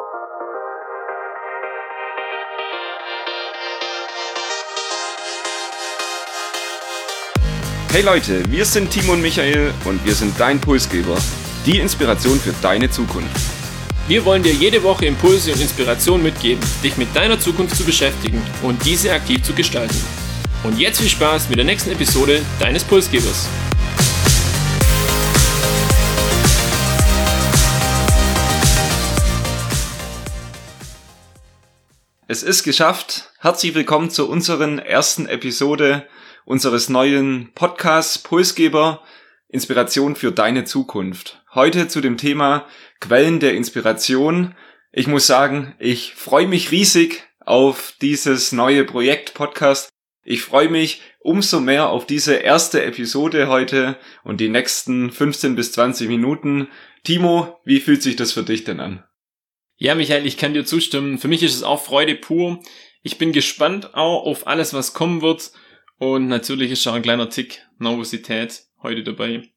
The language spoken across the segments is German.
Hey Leute, wir sind Timo und Michael und wir sind dein Pulsgeber, die Inspiration für deine Zukunft. Wir wollen dir jede Woche Impulse und Inspiration mitgeben, dich mit deiner Zukunft zu beschäftigen und diese aktiv zu gestalten. Und jetzt viel Spaß mit der nächsten Episode deines Pulsgebers. Es ist geschafft. Herzlich willkommen zu unserer ersten Episode unseres neuen Podcasts Pulsgeber, Inspiration für deine Zukunft. Heute zu dem Thema Quellen der Inspiration. Ich muss sagen, ich freue mich riesig auf dieses neue Projekt Podcast. Ich freue mich umso mehr auf diese erste Episode heute und die nächsten 15 bis 20 Minuten. Timo, wie fühlt sich das für dich denn an? Ja, Michael, ich kann dir zustimmen. Für mich ist es auch Freude pur. Ich bin gespannt auch auf alles, was kommen wird. Und natürlich ist schon ein kleiner Tick Nervosität heute dabei.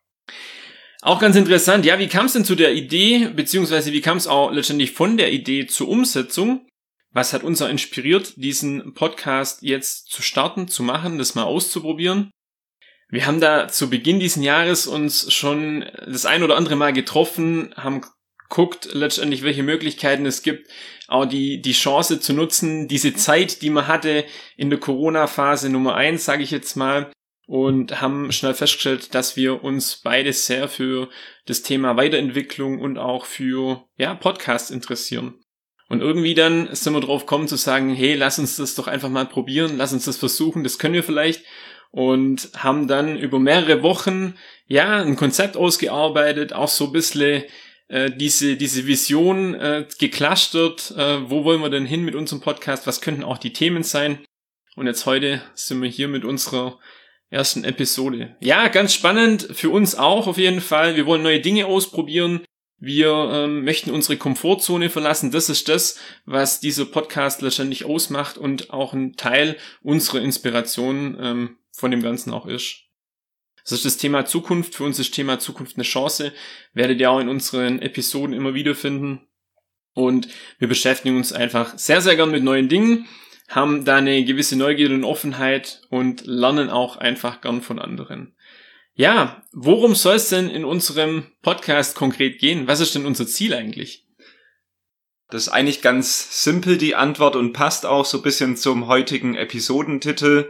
Auch ganz interessant, ja, wie kam es denn zu der Idee, beziehungsweise wie kam es auch letztendlich von der Idee zur Umsetzung? Was hat uns auch inspiriert, diesen Podcast jetzt zu starten, zu machen, das mal auszuprobieren? Wir haben da zu Beginn diesen Jahres uns schon das ein oder andere Mal getroffen, haben guckt letztendlich, welche Möglichkeiten es gibt, auch die Chance zu nutzen, diese Zeit, die man hatte in der Corona-Phase Nummer 1, sage ich jetzt mal, und haben schnell festgestellt, dass wir uns beide sehr für das Thema Weiterentwicklung und auch für Podcasts interessieren. Und irgendwie dann sind wir drauf gekommen zu sagen, hey, lass uns das doch einfach mal probieren, lass uns das versuchen, das können wir vielleicht, und haben dann über mehrere Wochen ein Konzept ausgearbeitet, auch so ein bisschen diese Vision geclustert, wo wollen wir denn hin mit unserem Podcast, was könnten auch die Themen sein, und jetzt heute sind wir hier mit unserer ersten Episode. Ja, ganz spannend, für uns auch auf jeden Fall, wir wollen neue Dinge ausprobieren, wir möchten unsere Komfortzone verlassen, das ist das, was dieser Podcast letztendlich ausmacht und auch ein Teil unserer Inspiration von dem Ganzen auch ist. Das ist das Thema Zukunft. Für uns ist Thema Zukunft eine Chance. Werdet ihr auch in unseren Episoden immer wieder finden. Und wir beschäftigen uns einfach sehr, sehr gern mit neuen Dingen, haben da eine gewisse Neugierde und Offenheit und lernen auch einfach gern von anderen. Ja, worum soll es denn in unserem Podcast konkret gehen? Was ist denn unser Ziel eigentlich? Das ist eigentlich ganz simpel, die Antwort, und passt auch so ein bisschen zum heutigen Episodentitel.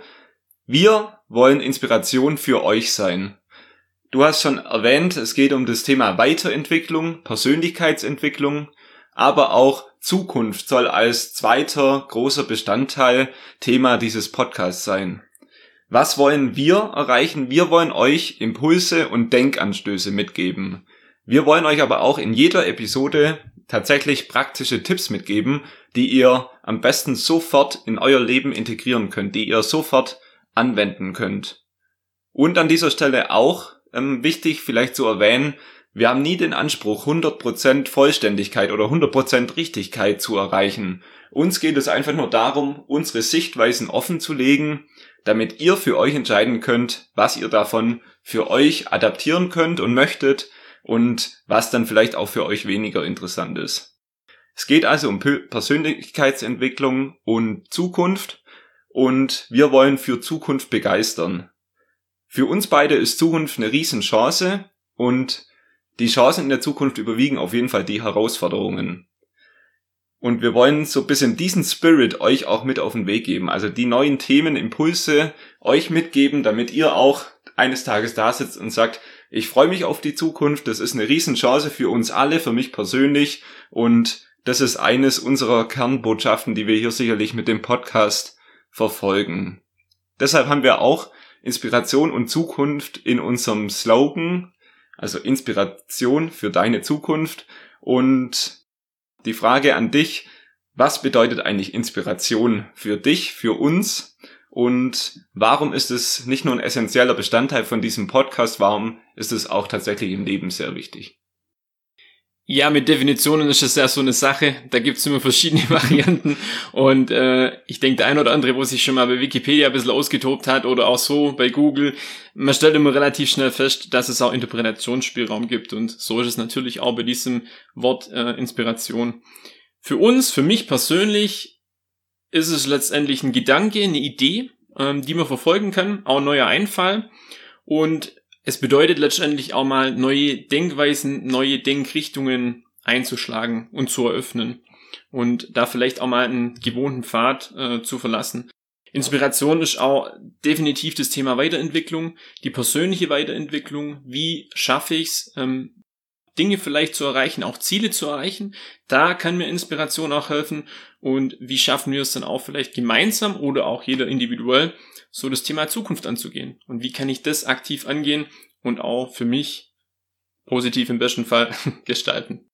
Wir wollen Inspiration für euch sein. Du hast schon erwähnt, es geht um das Thema Weiterentwicklung, Persönlichkeitsentwicklung, aber auch Zukunft soll als zweiter großer Bestandteil Thema dieses Podcasts sein. Was wollen wir erreichen? Wir wollen euch Impulse und Denkanstöße mitgeben. Wir wollen euch aber auch in jeder Episode tatsächlich praktische Tipps mitgeben, die ihr am besten sofort in euer Leben integrieren könnt, die ihr sofort anwenden könnt. Und an dieser Stelle auch wichtig vielleicht zu erwähnen, wir haben nie den Anspruch, 100% Vollständigkeit oder 100% Richtigkeit zu erreichen. Uns geht es einfach nur darum, unsere Sichtweisen offen zu legen, damit ihr für euch entscheiden könnt, was ihr davon für euch adaptieren könnt und möchtet und was dann vielleicht auch für euch weniger interessant ist. Es geht also um Persönlichkeitsentwicklung und Zukunft. Und wir wollen für Zukunft begeistern. Für uns beide ist Zukunft eine Riesenchance, und die Chancen in der Zukunft überwiegen auf jeden Fall die Herausforderungen. Und wir wollen so ein bisschen diesen Spirit euch auch mit auf den Weg geben, also die neuen Themen, Impulse euch mitgeben, damit ihr auch eines Tages da sitzt und sagt, ich freue mich auf die Zukunft, das ist eine Riesenchance für uns alle, für mich persönlich, und das ist eines unserer Kernbotschaften, die wir hier sicherlich mit dem Podcast verfolgen. Deshalb haben wir auch Inspiration und Zukunft in unserem Slogan, also Inspiration für deine Zukunft. Und die Frage an dich, was bedeutet eigentlich Inspiration für dich, für uns? Und warum ist es nicht nur ein essentieller Bestandteil von diesem Podcast, warum ist es auch tatsächlich im Leben sehr wichtig? Ja, mit Definitionen ist es ja so eine Sache. Da gibt's immer verschiedene Varianten. Und ich denke, der ein oder andere, wo sich schon mal bei Wikipedia ein bisschen ausgetobt hat oder auch so bei Google, man stellt immer relativ schnell fest, dass es auch Interpretationsspielraum gibt. Und so ist es natürlich auch bei diesem Wort Inspiration. Für uns, für mich persönlich, ist es letztendlich ein Gedanke, eine Idee, die man verfolgen kann, auch ein neuer Einfall. Und es bedeutet letztendlich auch mal neue Denkweisen, neue Denkrichtungen einzuschlagen und zu eröffnen und da vielleicht auch mal einen gewohnten Pfad zu verlassen. Inspiration ist auch definitiv das Thema Weiterentwicklung, die persönliche Weiterentwicklung. Wie schaffe ich es, Dinge vielleicht zu erreichen, auch Ziele zu erreichen? Da kann mir Inspiration auch helfen. Und wie schaffen wir es dann auch vielleicht gemeinsam oder auch jeder individuell, so das Thema Zukunft anzugehen? Und wie kann ich das aktiv angehen und auch für mich positiv im besten Fall gestalten?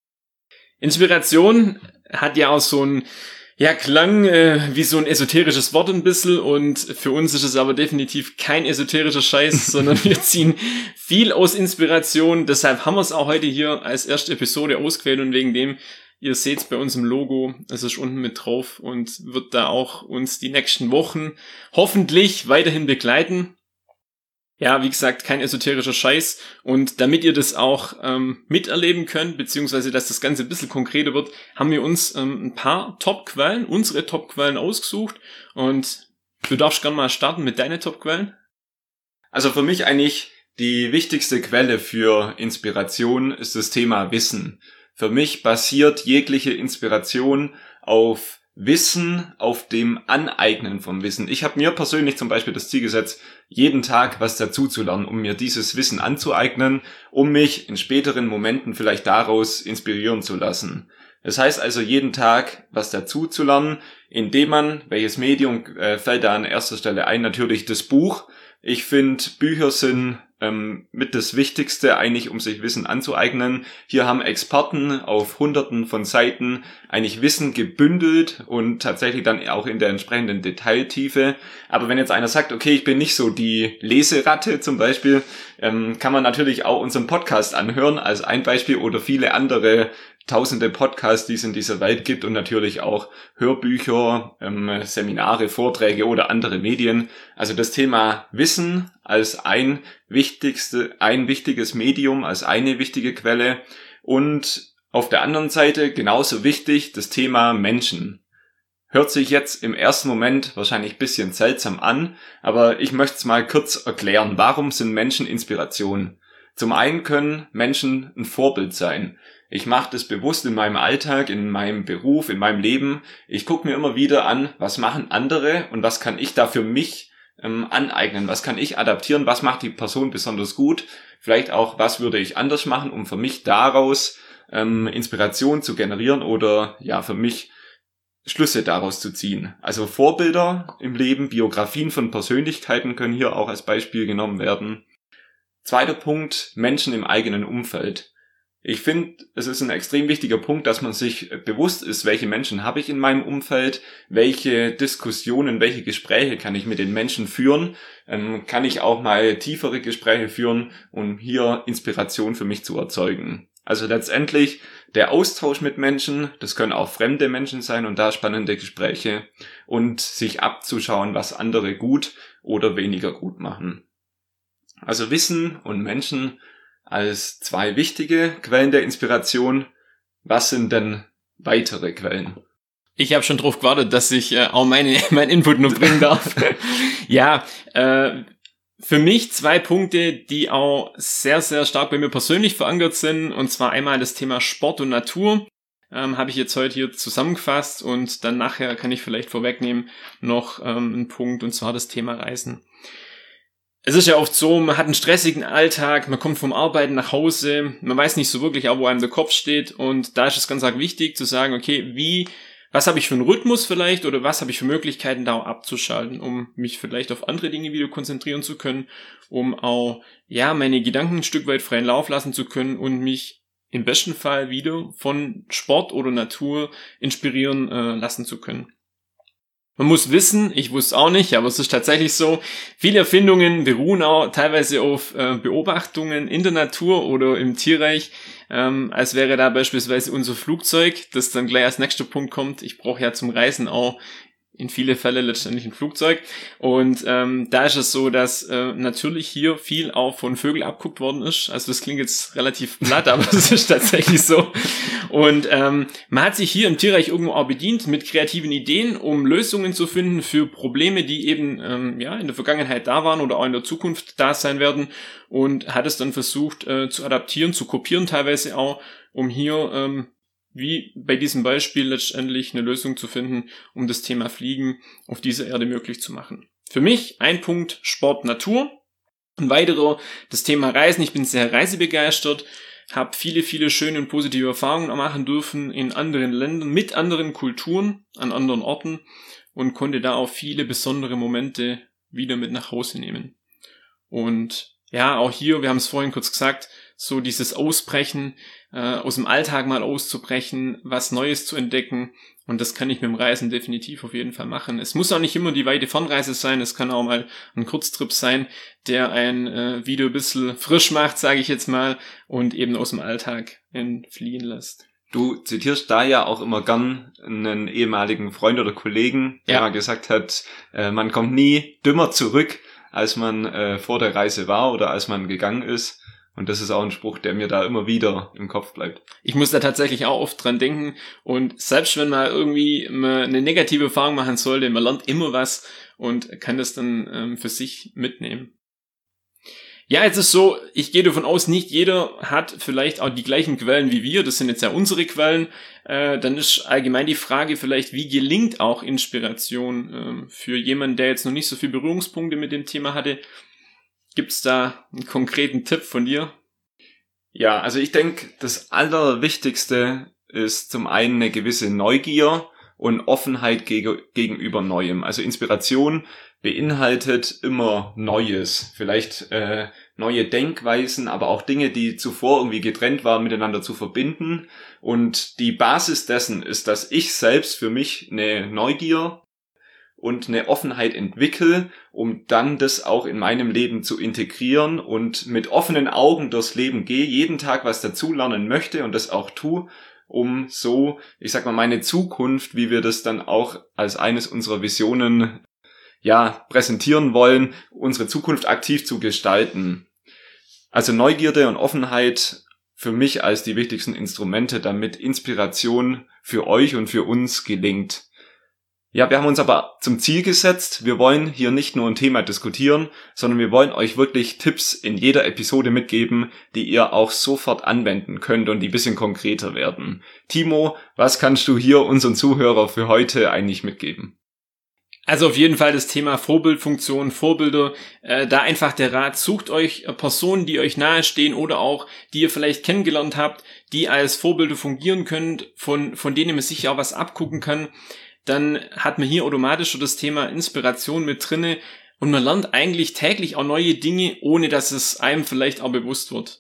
Inspiration hat ja auch so ein Klang wie so ein esoterisches Wort ein bisschen, und für uns ist es aber definitiv kein esoterischer Scheiß, sondern wir ziehen viel aus Inspiration. Deshalb haben wir es auch heute hier als erste Episode ausgewählt, und wegen dem, ihr seht es bei uns im Logo, es ist unten mit drauf und wird da auch uns die nächsten Wochen hoffentlich weiterhin begleiten. Ja, wie gesagt, kein esoterischer Scheiß, und damit ihr das auch miterleben könnt, beziehungsweise dass das Ganze ein bisschen konkreter wird, haben wir uns ein paar Top-Quellen, unsere Top-Quellen ausgesucht, und du darfst gerne mal starten mit deinen Top-Quellen. Also für mich eigentlich die wichtigste Quelle für Inspiration ist das Thema Wissen. Für mich basiert jegliche Inspiration auf Wissen, auf dem Aneignen vom Wissen. Ich habe mir persönlich zum Beispiel das Ziel gesetzt, jeden Tag was dazu zu lernen, um mir dieses Wissen anzueignen, um mich in späteren Momenten vielleicht daraus inspirieren zu lassen. Das heißt also, jeden Tag was dazu zu lernen, indem man, welches Medium fällt da an erster Stelle ein? Natürlich das Buch. Ich finde, Bücher sind mit das Wichtigste eigentlich, um sich Wissen anzueignen. Hier haben Experten auf Hunderten von Seiten eigentlich Wissen gebündelt und tatsächlich dann auch in der entsprechenden Detailtiefe. Aber wenn jetzt einer sagt, okay, ich bin nicht so die Leseratte zum Beispiel, kann man natürlich auch unseren Podcast anhören als ein Beispiel oder viele andere tausende Podcasts, die es in dieser Welt gibt, und natürlich auch Hörbücher, Seminare, Vorträge oder andere Medien. Also das Thema Wissen als ein wichtiges Medium, als eine wichtige Quelle, und auf der anderen Seite genauso wichtig das Thema Menschen. Hört sich jetzt im ersten Moment wahrscheinlich ein bisschen seltsam an, aber ich möchte es mal kurz erklären. Warum sind Menschen Inspiration? Zum einen können Menschen ein Vorbild sein. Ich mache das bewusst in meinem Alltag, in meinem Beruf, in meinem Leben. Ich gucke mir immer wieder an, was machen andere und was kann ich da für mich aneignen, was kann ich adaptieren, was macht die Person besonders gut, vielleicht auch, was würde ich anders machen, um für mich daraus Inspiration zu generieren oder ja, für mich Schlüsse daraus zu ziehen. Also Vorbilder im Leben, Biografien von Persönlichkeiten können hier auch als Beispiel genommen werden. Zweiter Punkt, Menschen im eigenen Umfeld. Ich finde, es ist ein extrem wichtiger Punkt, dass man sich bewusst ist, welche Menschen habe ich in meinem Umfeld, welche Diskussionen, welche Gespräche kann ich mit den Menschen führen, kann ich auch mal tiefere Gespräche führen, um hier Inspiration für mich zu erzeugen. Also letztendlich der Austausch mit Menschen, das können auch fremde Menschen sein und da spannende Gespräche, und sich abzuschauen, was andere gut oder weniger gut machen. Also Wissen und Menschen als zwei wichtige Quellen der Inspiration. Was sind denn weitere Quellen? Ich habe schon drauf gewartet, dass ich auch mein Input noch bringen darf. Ja, für mich 2 Punkte, die auch sehr, sehr stark bei mir persönlich verankert sind. Und zwar einmal das Thema Sport und Natur. Habe ich jetzt heute hier zusammengefasst, und dann nachher kann ich vielleicht vorwegnehmen noch einen Punkt, und zwar das Thema Reisen. Es ist ja oft so, man hat einen stressigen Alltag, man kommt vom Arbeiten nach Hause, man weiß nicht so wirklich auch, wo einem der Kopf steht, und da ist es ganz arg wichtig zu sagen, okay, was habe ich für einen Rhythmus vielleicht, oder was habe ich für Möglichkeiten, da auch abzuschalten, um mich vielleicht auf andere Dinge wieder konzentrieren zu können, um auch, meine Gedanken ein Stück weit freien Lauf lassen zu können und mich im besten Fall wieder von Sport oder Natur inspirieren lassen zu können. Man muss wissen, ich wusste auch nicht, aber es ist tatsächlich so, viele Erfindungen beruhen auch teilweise auf Beobachtungen in der Natur oder im Tierreich. als wäre da beispielsweise unser Flugzeug, das dann gleich als nächster Punkt kommt. Ich brauche ja zum Reisen auch in viele Fälle letztendlich ein Flugzeug. Und da ist es so, dass natürlich hier viel auch von Vögeln abgeguckt worden ist. Also das klingt jetzt relativ platt, aber das ist tatsächlich so. Und man hat sich hier im Tierreich irgendwo auch bedient mit kreativen Ideen, um Lösungen zu finden für Probleme, die eben in der Vergangenheit da waren oder auch in der Zukunft da sein werden. Und hat es dann versucht zu adaptieren, zu kopieren teilweise auch, um hier wie bei diesem Beispiel letztendlich eine Lösung zu finden, um das Thema Fliegen auf dieser Erde möglich zu machen. Für mich ein Punkt Sport, Natur. Ein weiterer das Thema Reisen. Ich bin sehr reisebegeistert, habe viele, viele schöne und positive Erfahrungen machen dürfen in anderen Ländern, mit anderen Kulturen, an anderen Orten und konnte da auch viele besondere Momente wieder mit nach Hause nehmen. Und ja, auch hier, wir haben es vorhin kurz gesagt, so dieses Ausbrechen, aus dem Alltag mal auszubrechen, was Neues zu entdecken. Und das kann ich mit dem Reisen definitiv auf jeden Fall machen. Es muss auch nicht immer die weite Fernreise sein, es kann auch mal ein Kurztrip sein, der ein wieder ein bisschen frisch macht, sage ich jetzt mal, und eben aus dem Alltag entfliehen lässt. Du zitierst da ja auch immer gern einen ehemaligen Freund oder Kollegen, der mal gesagt hat, man kommt nie dümmer zurück, als man vor der Reise war oder als man gegangen ist. Und das ist auch ein Spruch, der mir da immer wieder im Kopf bleibt. Ich muss da tatsächlich auch oft dran denken. Und selbst wenn man irgendwie eine negative Erfahrung machen sollte, man lernt immer was und kann das dann für sich mitnehmen. Ja, jetzt ist so, ich gehe davon aus, nicht jeder hat vielleicht auch die gleichen Quellen wie wir. Das sind jetzt ja unsere Quellen. Dann ist allgemein die Frage vielleicht, wie gelingt auch Inspiration für jemanden, der jetzt noch nicht so viele Berührungspunkte mit dem Thema hatte. Gibt's da einen konkreten Tipp von dir? Ja, also ich denke, das Allerwichtigste ist zum einen eine gewisse Neugier und Offenheit gegenüber Neuem. Also Inspiration beinhaltet immer Neues, vielleicht neue Denkweisen, aber auch Dinge, die zuvor irgendwie getrennt waren, miteinander zu verbinden. Und die Basis dessen ist, dass ich selbst für mich eine Neugier und eine Offenheit entwickle, um dann das auch in meinem Leben zu integrieren und mit offenen Augen durchs Leben gehe, jeden Tag was dazulernen möchte und das auch tue, um so, ich sag mal, meine Zukunft, wie wir das dann auch als eines unserer Visionen präsentieren wollen, unsere Zukunft aktiv zu gestalten. Also Neugierde und Offenheit für mich als die wichtigsten Instrumente, damit Inspiration für euch und für uns gelingt. Ja, wir haben uns aber zum Ziel gesetzt, wir wollen hier nicht nur ein Thema diskutieren, sondern wir wollen euch wirklich Tipps in jeder Episode mitgeben, die ihr auch sofort anwenden könnt und die ein bisschen konkreter werden. Timo, was kannst du hier unseren Zuhörern für heute eigentlich mitgeben? Also auf jeden Fall das Thema Vorbildfunktion, Vorbilder, da einfach der Rat, sucht euch Personen, die euch nahestehen oder auch, die ihr vielleicht kennengelernt habt, die als Vorbilder fungieren können, von denen man sich auch was abgucken kann. Dann hat man hier automatisch schon das Thema Inspiration mit drinne und man lernt eigentlich täglich auch neue Dinge, ohne dass es einem vielleicht auch bewusst wird.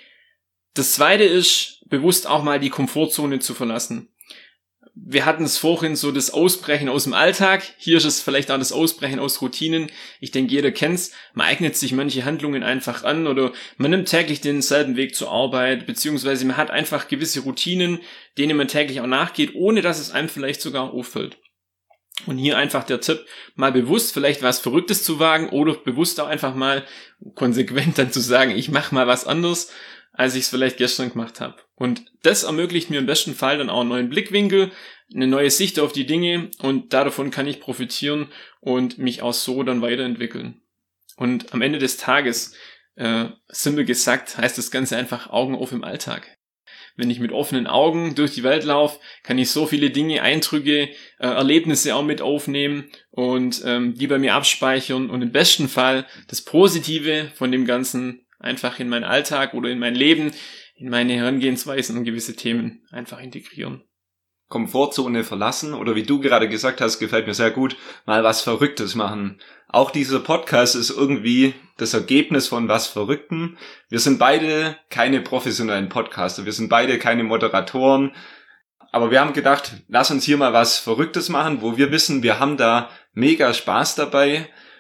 Das Zweite ist, bewusst auch mal die Komfortzone zu verlassen. Wir hatten es vorhin so das Ausbrechen aus dem Alltag, hier ist es vielleicht auch das Ausbrechen aus Routinen. Ich denke, jeder kennt's, man eignet sich manche Handlungen einfach an oder man nimmt täglich denselben Weg zur Arbeit, beziehungsweise man hat einfach gewisse Routinen, denen man täglich auch nachgeht, ohne dass es einem vielleicht sogar auffällt. Und hier einfach der Tipp, mal bewusst vielleicht was Verrücktes zu wagen oder bewusst auch einfach mal konsequent dann zu sagen, ich mache mal was anderes, als ich es vielleicht gestern gemacht habe. Und das ermöglicht mir im besten Fall dann auch einen neuen Blickwinkel, eine neue Sicht auf die Dinge und davon kann ich profitieren und mich auch so dann weiterentwickeln. Und am Ende des Tages, simpel gesagt, heißt das Ganze einfach Augen auf im Alltag. Wenn ich mit offenen Augen durch die Welt laufe, kann ich so viele Dinge, Eindrücke, Erlebnisse auch mit aufnehmen und die bei mir abspeichern und im besten Fall das Positive von dem Ganzen einfach in meinen Alltag oder in mein Leben, in meine Herangehensweisen und gewisse Themen einfach integrieren. Komfortzone verlassen oder wie du gerade gesagt hast, gefällt mir sehr gut, mal was Verrücktes machen. Auch dieser Podcast ist irgendwie das Ergebnis von was Verrücktem. Wir sind beide keine professionellen Podcaster, wir sind beide keine Moderatoren, aber wir haben gedacht, lass uns hier mal was Verrücktes machen, wo wir wissen, wir haben da mega Spaß dabei.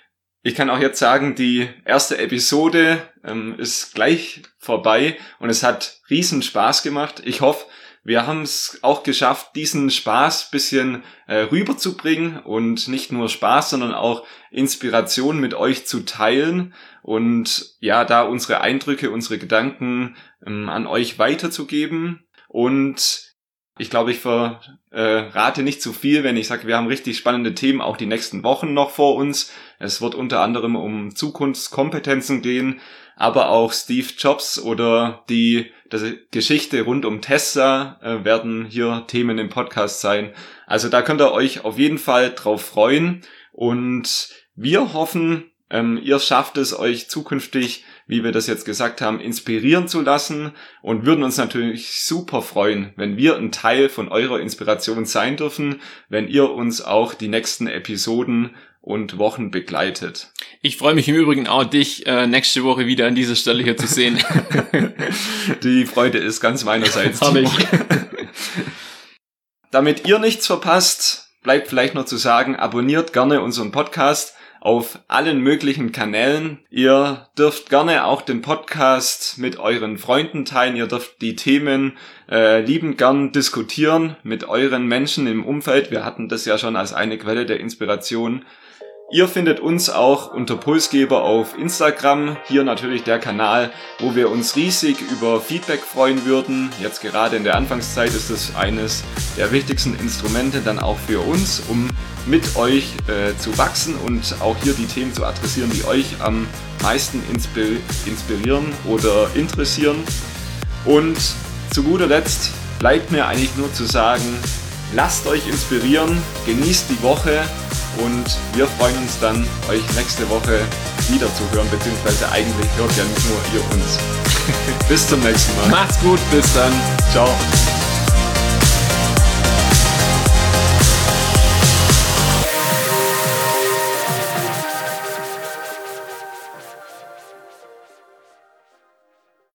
Ich kann auch jetzt sagen, die erste Episode ist gleich vorbei und es hat riesen Spaß gemacht. Ich hoffe, wir haben es auch geschafft, diesen Spaß bisschen rüberzubringen und nicht nur Spaß, sondern auch Inspiration mit euch zu teilen und ja, da unsere Eindrücke, unsere Gedanken an euch weiterzugeben. Und ich glaube, ich verrate nicht zu viel, wenn ich sage, wir haben richtig spannende Themen auch die nächsten Wochen noch vor uns. Es wird unter anderem um Zukunftskompetenzen gehen, aber auch Steve Jobs oder die Geschichte rund um Tesla werden hier Themen im Podcast sein. Also da könnt ihr euch auf jeden Fall drauf freuen. Und wir hoffen, ihr schafft es euch zukünftig, wie wir das jetzt gesagt haben, inspirieren zu lassen und würden uns natürlich super freuen, wenn wir ein Teil von eurer Inspiration sein dürfen, wenn ihr uns auch die nächsten Episoden und Wochen begleitet. Ich freue mich im Übrigen auch, dich nächste Woche wieder an dieser Stelle hier zu sehen. Die Freude ist ganz meinerseits. Herrlich. Damit ihr nichts verpasst, bleibt vielleicht noch zu sagen, abonniert gerne unseren Podcast auf allen möglichen Kanälen. Ihr dürft gerne auch den Podcast mit euren Freunden teilen. Ihr dürft die Themen liebend gern diskutieren mit euren Menschen im Umfeld. Wir hatten das ja schon als eine Quelle der Inspiration. Ihr findet uns auch unter Pulsgeber auf Instagram. Hier natürlich der Kanal, wo wir uns riesig über Feedback freuen würden. Jetzt gerade in der Anfangszeit ist es eines der wichtigsten Instrumente dann auch für uns, um mit euch zu wachsen und auch hier die Themen zu adressieren, die euch am meisten inspirieren oder interessieren. Und zu guter Letzt bleibt mir eigentlich nur zu sagen, lasst euch inspirieren, genießt die Woche und wir freuen uns dann, euch nächste Woche wieder zu hören, beziehungsweise eigentlich hört ja nicht nur ihr uns. Bis zum nächsten Mal. Macht's gut, bis dann. Ciao.